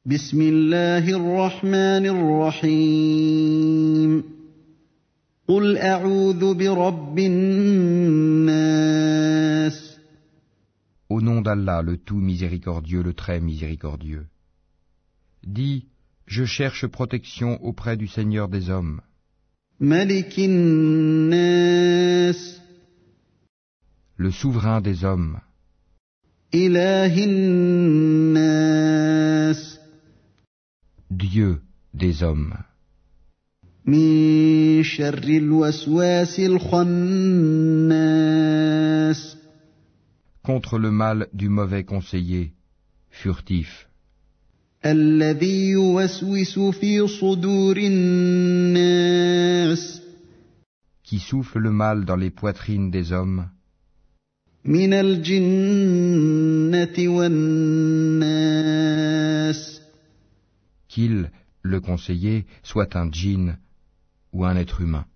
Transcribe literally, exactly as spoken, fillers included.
بسم الله الرحمن الرحيم قل أعوذ برب الناس Au nom d'Allah, le tout miséricordieux, le très miséricordieux. Dis, je cherche protection auprès du Seigneur des hommes, ملك الناس le souverain des hommes, إله الناس Dieu des hommes, من شر الوسواس الخناس contre le mal du mauvais conseiller, furtif, الذي يوسوس في صدور الناس qui souffle le mal dans les poitrines des hommes, من الجنة والناس qu'il, le conseiller, soit un djinn ou un être humain.